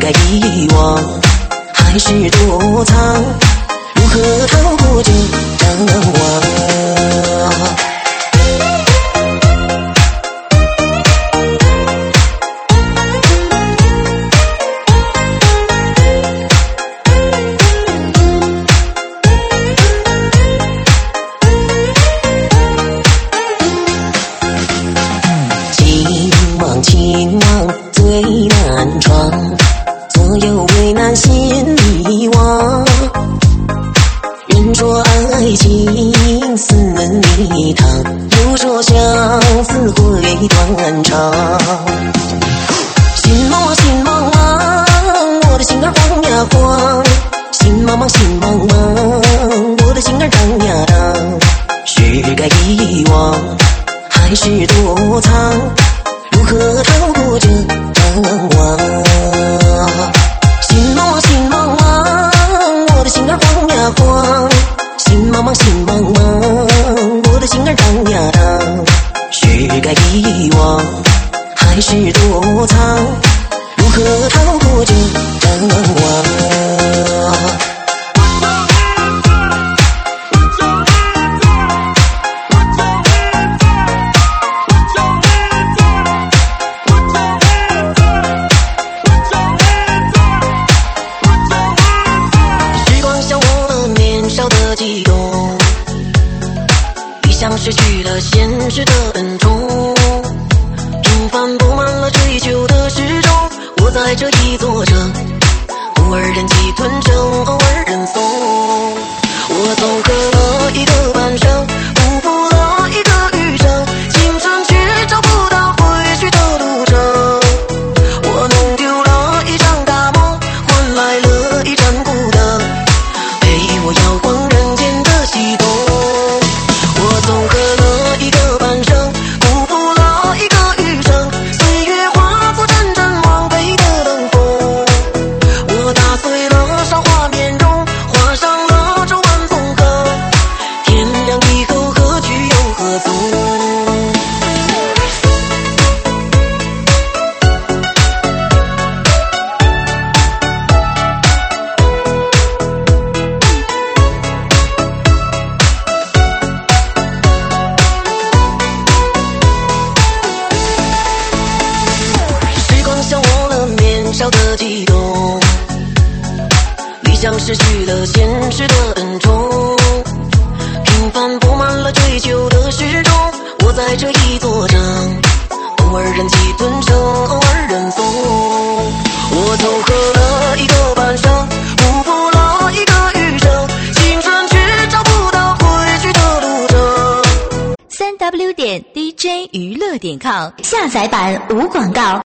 该遗忘，还是躲藏？如何逃过这张望？情网最难闯，所有为难心迷惘。人说爱情似蜜糖，又说相思会断肠。心茫茫心茫茫，我的心儿慌呀慌。心茫茫心茫茫，我的心儿荡呀荡。是该遗忘，还是躲藏？如何逃过这张望？心茫茫心茫茫，我的心儿慌呀慌。心茫茫心茫茫，我的心儿荡呀荡。是该遗忘，还是躲藏？如何逃过这张望？像失去了现实的恩宠，平凡布满了追求的时钟。我在这一座城，偶尔人气吞声，偶尔人怂。我走过了一个半生，辜负了一个余生，青春却找不到回去的路程。我弄丢了一场大梦，换来了一盏孤灯，陪我摇晃人间的悸动。走过了一个半生，辜负了一个余生，岁月化作阵阵往北的冷风。我打碎了韶华面容，画上了皱纹纵横。天亮以后何去又何从？少的悸动，理想失去了现实的恩宠，平凡布满了追求的时钟。我在这一座城，偶尔人气吞声，偶尔人怂。我走过了一个半生，辜负了一个余生，青春却找不到回去的路程。 3w.dj娱乐.com 下载版无广告。